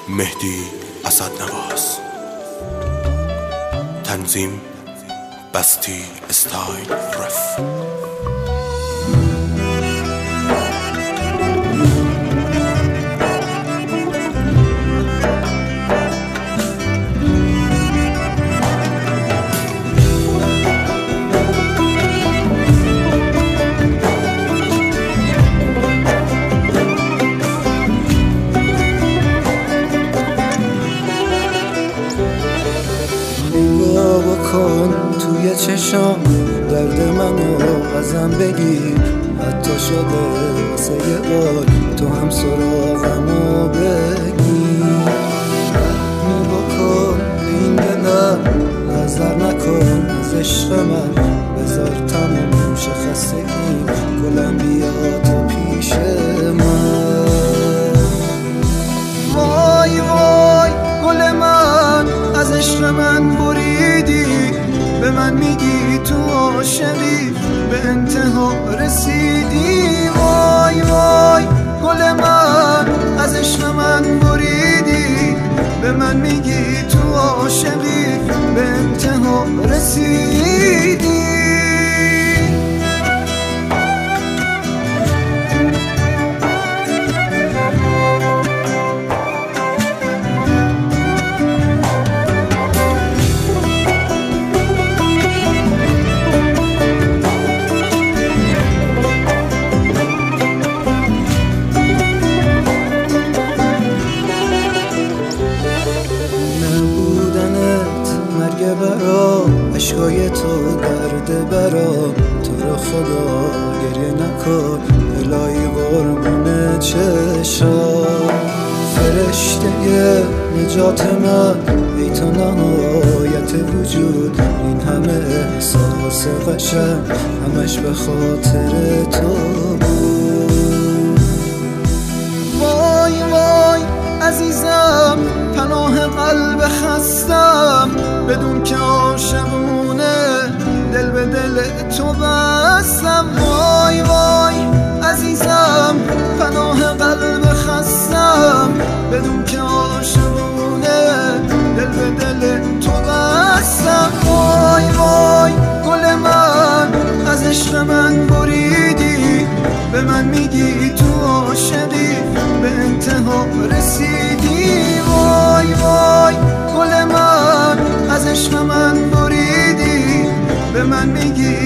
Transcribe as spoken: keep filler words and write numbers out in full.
مهدی اسدنواز. تنظیم بستی استایل رف. بکن توی چشام درد منو ازم بگیر، حتی شده واسه یه بار تو هم سراغمو بگیر. رحمی بکن به این دلم، نظر نکن از عشق من، بذار تموم شه خستگیم، گلم بیا تو پیش من. وای وای گل من از عشق من بریدی، به من میگی تو عاشقی، به انتها رسیدی. وای وای گل من از عشق من بریدی، به من میگی تو عاشقی، به انتها رسیدی. برا عشقای تو درد برا، تو رو خدا گریه نکن الهی قربون چشم. فرشته نجات من ای تو نهایت وجود، این همه احساس قشنگ همش به خاطر تو بود. وای وای عزیزم پناه قلب خستم، بدون که عاشقونه دل به دل تو بستم. وای وای عزیزم پناه قلب خستم، بدون که عاشقونه دل به دل تو بستم. وای وای گل من از عشق من بریدی، به من میگی تو عاشقی، به انتها رسیدی. وای وای گل من از عشق من بریدی، به من میگی